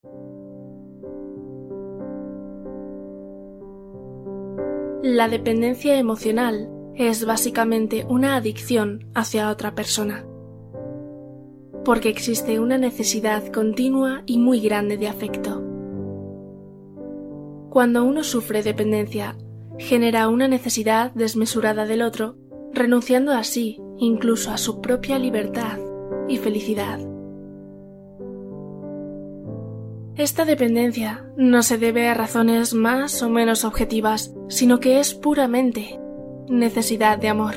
La dependencia emocional es básicamente una adicción hacia otra persona, porque existe una necesidad continua y muy grande de afecto. Cuando uno sufre dependencia, genera una necesidad desmesurada del otro, renunciando así incluso a su propia libertad y felicidad. Esta dependencia no se debe a razones más o menos objetivas, sino que es puramente necesidad de amor.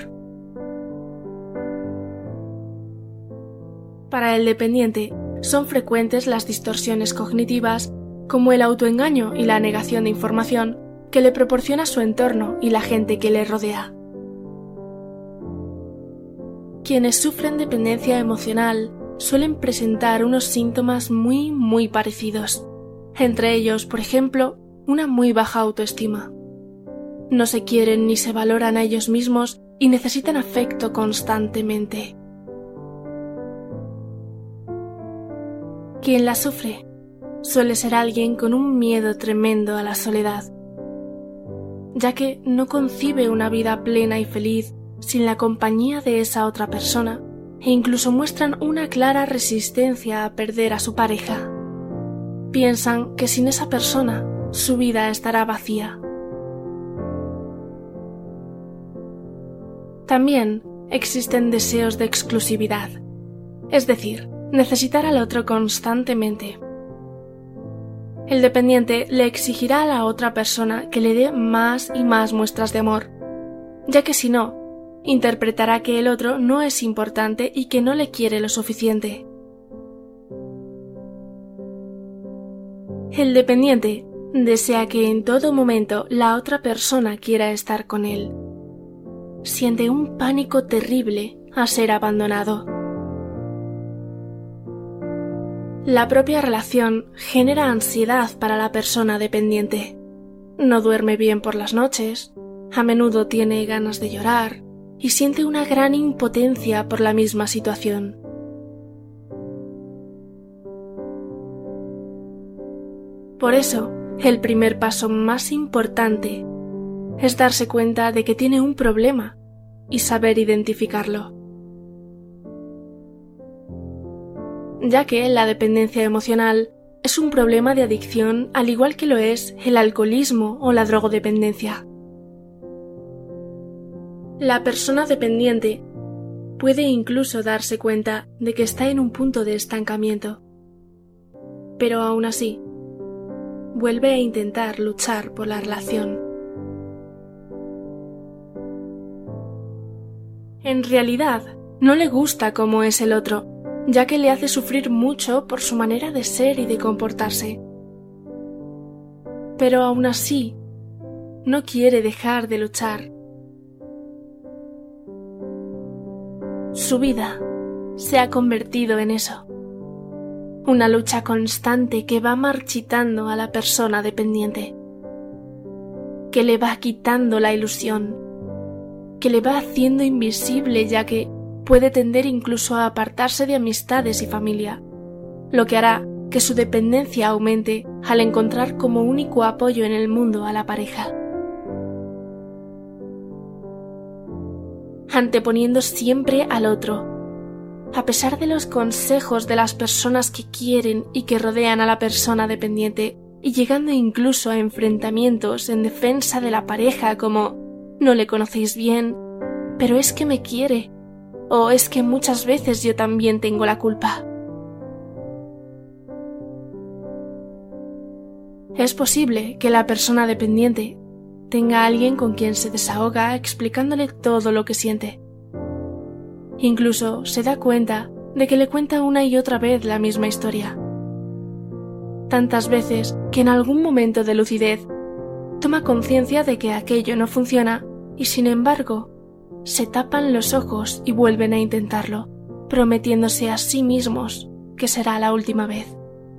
Para el dependiente, son frecuentes las distorsiones cognitivas, como el autoengaño y la negación de información que le proporciona su entorno y la gente que le rodea. Quienes sufren dependencia emocional suelen presentar unos síntomas muy parecidos. Entre ellos, por ejemplo, una muy baja autoestima. No se quieren ni se valoran a ellos mismos y necesitan afecto constantemente. Quien la sufre suele ser alguien con un miedo tremendo a la soledad, ya que no concibe una vida plena y feliz sin la compañía de esa otra persona, e incluso muestran una clara resistencia a perder a su pareja. Piensan que sin esa persona su vida estará vacía. También existen deseos de exclusividad, es decir, necesitar al otro constantemente. El dependiente le exigirá a la otra persona que le dé más y más muestras de amor, ya que si no, interpretará que el otro no es importante y que no le quiere lo suficiente. El dependiente desea que en todo momento la otra persona quiera estar con él. Siente un pánico terrible a ser abandonado. La propia relación genera ansiedad para la persona dependiente. No duerme bien por las noches, a menudo tiene ganas de llorar y siente una gran impotencia por la misma situación. Por eso, el primer paso más importante es darse cuenta de que tiene un problema y saber identificarlo. Ya que la dependencia emocional es un problema de adicción al igual que lo es el alcoholismo o la drogodependencia. La persona dependiente puede incluso darse cuenta de que está en un punto de estancamiento, pero aún así, vuelve a intentar luchar por la relación. En realidad, no le gusta cómo es el otro, ya que le hace sufrir mucho por su manera de ser y de comportarse. Pero aún así, no quiere dejar de luchar. Su vida se ha convertido en eso, una lucha constante que va marchitando a la persona dependiente, que le va quitando la ilusión, que le va haciendo invisible ya que puede tender incluso a apartarse de amistades y familia, lo que hará que su dependencia aumente al encontrar como único apoyo en el mundo a la pareja. Anteponiendo siempre al otro, a pesar de los consejos de las personas que quieren y que rodean a la persona dependiente, y llegando incluso a enfrentamientos en defensa de la pareja como «no le conocéis bien, pero es que me quiere», o «es que muchas veces yo también tengo la culpa». Es posible que la persona dependiente tenga a alguien con quien se desahoga explicándole todo lo que siente. Incluso se da cuenta de que le cuenta una y otra vez la misma historia. Tantas veces que en algún momento de lucidez toma conciencia de que aquello no funciona y sin embargo se tapan los ojos y vuelven a intentarlo, prometiéndose a sí mismos que será la última vez.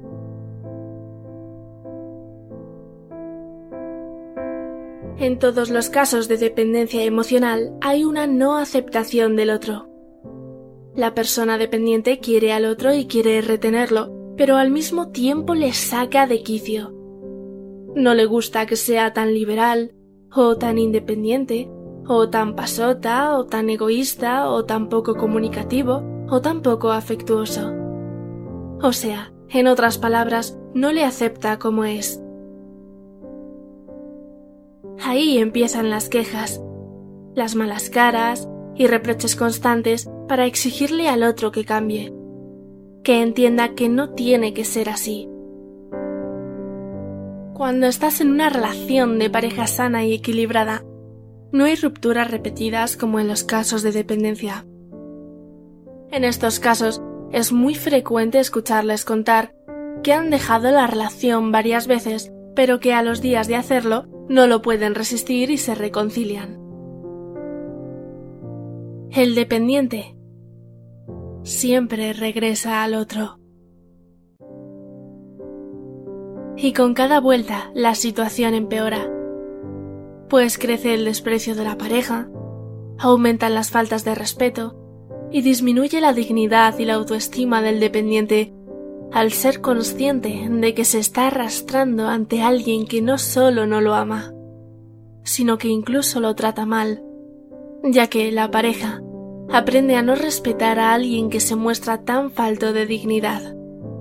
En todos los casos de dependencia emocional hay una no aceptación del otro. La persona dependiente quiere al otro y quiere retenerlo, pero al mismo tiempo le saca de quicio. No le gusta que sea tan liberal, o tan independiente, o tan pasota, o tan egoísta, o tan poco comunicativo, o tan poco afectuoso. O sea, en otras palabras, no le acepta como es. Ahí empiezan las quejas, las malas caras y reproches constantes para exigirle al otro que cambie, que entienda que no tiene que ser así. Cuando estás en una relación de pareja sana y equilibrada, no hay rupturas repetidas como en los casos de dependencia. En estos casos, es muy frecuente escucharles contar que han dejado la relación varias veces, pero que a los días de hacerlo no lo pueden resistir y se reconcilian. El dependiente siempre regresa al otro. Y con cada vuelta la situación empeora, pues crece el desprecio de la pareja, aumentan las faltas de respeto y disminuye la dignidad y la autoestima del dependiente al ser consciente de que se está arrastrando ante alguien que no solo no lo ama, sino que incluso lo trata mal, ya que la pareja aprende a no respetar a alguien que se muestra tan falto de dignidad.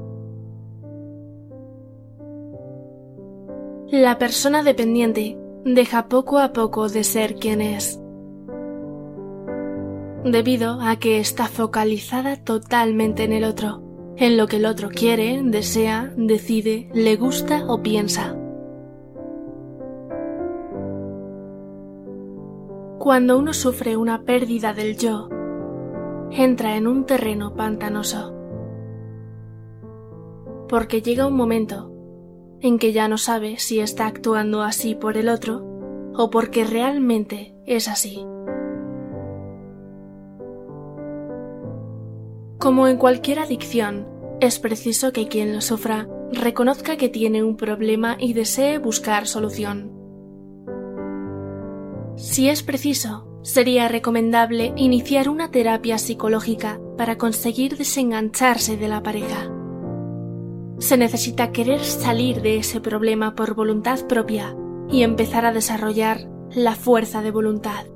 La persona dependiente deja poco a poco de ser quien es, debido a que está focalizada totalmente en el otro, en lo que el otro quiere, desea, decide, le gusta o piensa. Cuando uno sufre una pérdida del yo, entra en un terreno pantanoso, porque llega un momento en que ya no sabe si está actuando así por el otro o porque realmente es así. Como en cualquier adicción, es preciso que quien lo sufra reconozca que tiene un problema y desee buscar solución. Si es preciso, sería recomendable iniciar una terapia psicológica para conseguir desengancharse de la pareja. Se necesita querer salir de ese problema por voluntad propia y empezar a desarrollar la fuerza de voluntad.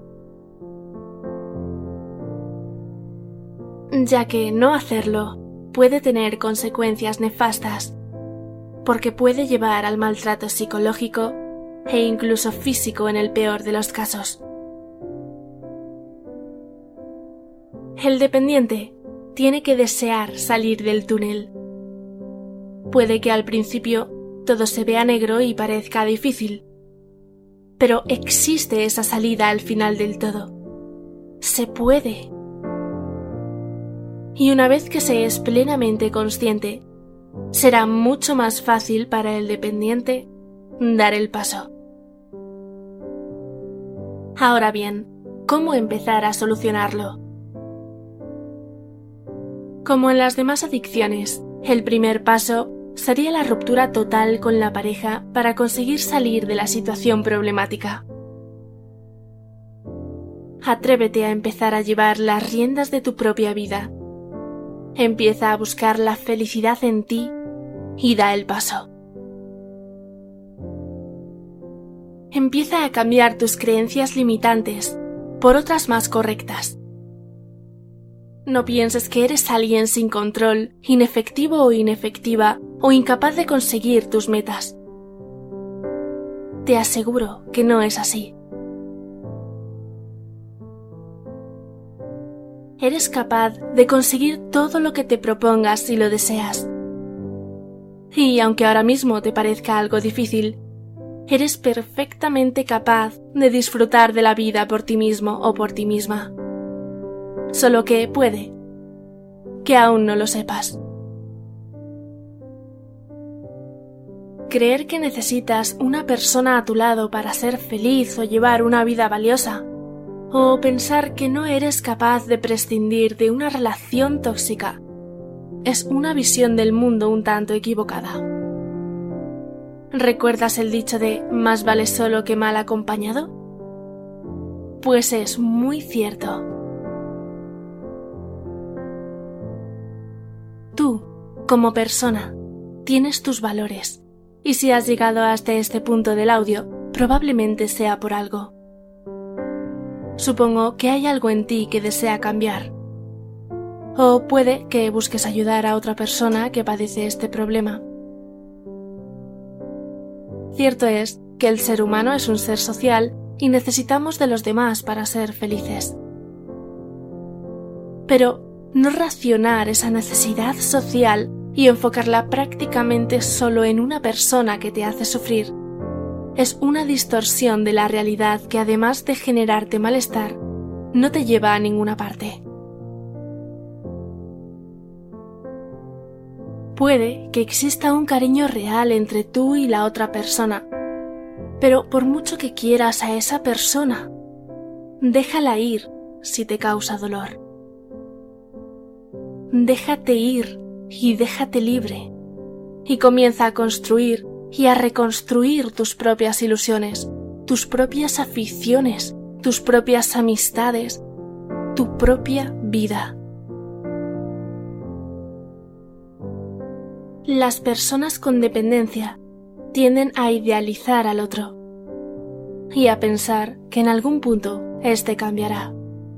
Ya que no hacerlo puede tener consecuencias nefastas, porque puede llevar al maltrato psicológico e incluso físico en el peor de los casos. El dependiente tiene que desear salir del túnel. Puede que al principio todo se vea negro y parezca difícil, pero existe esa salida al final del todo. Se puede. Y una vez que se es plenamente consciente, será mucho más fácil para el dependiente dar el paso. Ahora bien, ¿cómo empezar a solucionarlo? Como en las demás adicciones, el primer paso sería la ruptura total con la pareja para conseguir salir de la situación problemática. Atrévete a empezar a llevar las riendas de tu propia vida. Empieza a buscar la felicidad en ti y da el paso. Empieza a cambiar tus creencias limitantes por otras más correctas. No pienses que eres alguien sin control, inefectivo o inefectiva, o incapaz de conseguir tus metas. Te aseguro que no es así. Eres capaz de conseguir todo lo que te propongas si lo deseas. Y aunque ahora mismo te parezca algo difícil, eres perfectamente capaz de disfrutar de la vida por ti mismo o por ti misma. Solo que puede que aún no lo sepas. Creer que necesitas una persona a tu lado para ser feliz o llevar una vida valiosa, o pensar que no eres capaz de prescindir de una relación tóxica, es una visión del mundo un tanto equivocada. ¿Recuerdas el dicho de más vale solo que mal acompañado? Pues es muy cierto. Tú, Como persona, tienes tus valores, y si has llegado hasta este punto del audio, probablemente sea por algo. Supongo que hay algo en ti que desea cambiar. O puede que busques ayudar a otra persona que padece este problema. Cierto es que el ser humano es un ser social y necesitamos de los demás para ser felices. Pero no racionar esa necesidad social y enfocarla prácticamente solo en una persona que te hace sufrir es una distorsión de la realidad que, además de generarte malestar, no te lleva a ninguna parte. Puede que exista un cariño real entre tú y la otra persona, pero por mucho que quieras a esa persona, déjala ir si te causa dolor. Déjate ir y déjate libre, y comienza a construir y a reconstruir tus propias ilusiones, tus propias aficiones, tus propias amistades, tu propia vida. Las personas con dependencia tienden a idealizar al otro y a pensar que en algún punto éste cambiará.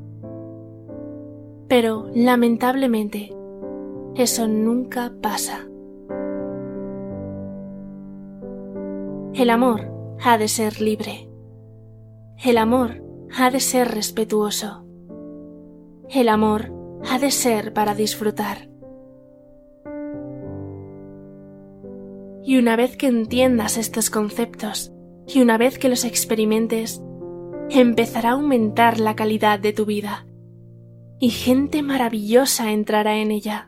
Pero, lamentablemente, eso nunca pasa. El amor ha de ser libre. El amor ha de ser respetuoso. El amor ha de ser para disfrutar. Y una vez que entiendas estos conceptos, y una vez que los experimentes, empezará a aumentar la calidad de tu vida, y gente maravillosa entrará en ella.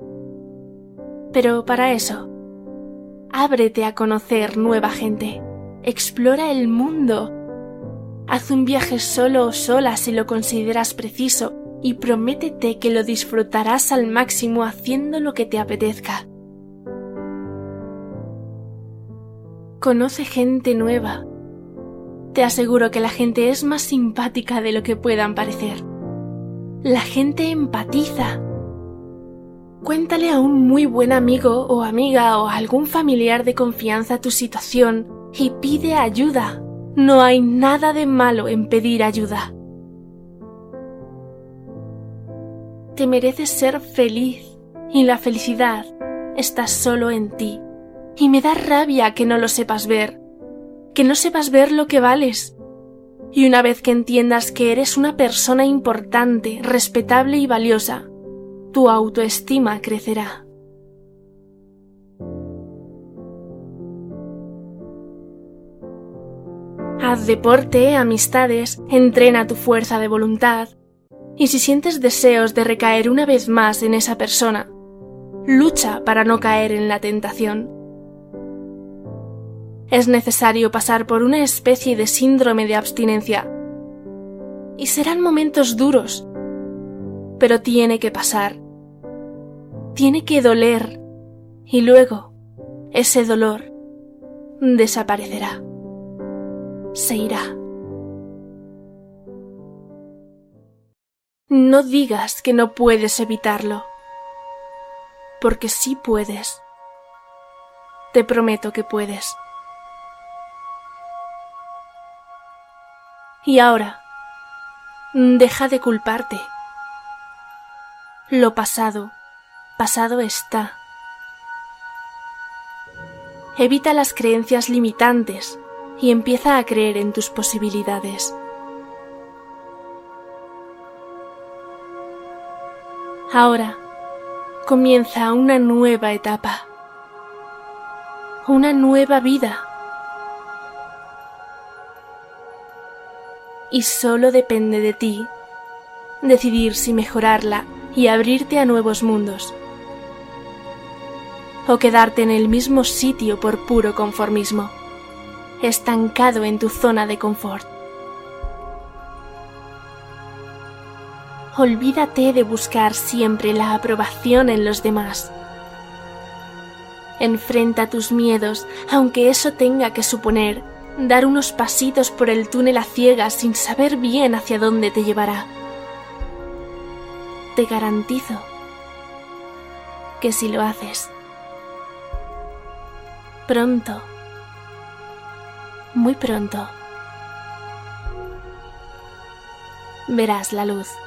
Pero para eso, ábrete a conocer nueva gente, explora el mundo, haz un viaje solo o sola si lo consideras preciso y prométete que lo disfrutarás al máximo haciendo lo que te apetezca. Conoce gente nueva. Te aseguro que la gente es más simpática de lo que puedan parecer. La gente empatiza. Cuéntale a un muy buen amigo o amiga o a algún familiar de confianza tu situación y pide ayuda. No hay nada de malo en pedir ayuda. Te mereces ser feliz y la felicidad está solo en ti. Y me da rabia que no lo sepas ver, que no sepas ver lo que vales. Y una vez que entiendas que eres una persona importante, respetable y valiosa, tu autoestima crecerá. Haz deporte, amistades, entrena tu fuerza de voluntad, y si sientes deseos de recaer una vez más en esa persona, lucha para no caer en la tentación. Es necesario pasar por una especie de síndrome de abstinencia, y serán momentos duros, pero tiene que pasar. Tiene que doler, y luego ese dolor desaparecerá. Se irá. No digas que no puedes evitarlo, porque sí puedes. Te prometo que puedes. Y ahora, deja de culparte. Lo pasado, pasado está. Evita las creencias limitantes y empieza a creer en tus posibilidades. Ahora comienza una nueva etapa, una nueva vida. Y solo depende de ti decidir si mejorarla y abrirte a nuevos mundos, o quedarte en el mismo sitio por puro conformismo, estancado en tu zona de confort. Olvídate de buscar siempre la aprobación en los demás. Enfrenta tus miedos, aunque eso tenga que suponer dar unos pasitos por el túnel a ciegas sin saber bien hacia dónde te llevará. Te garantizo que si lo haces, pronto, muy pronto, verás la luz.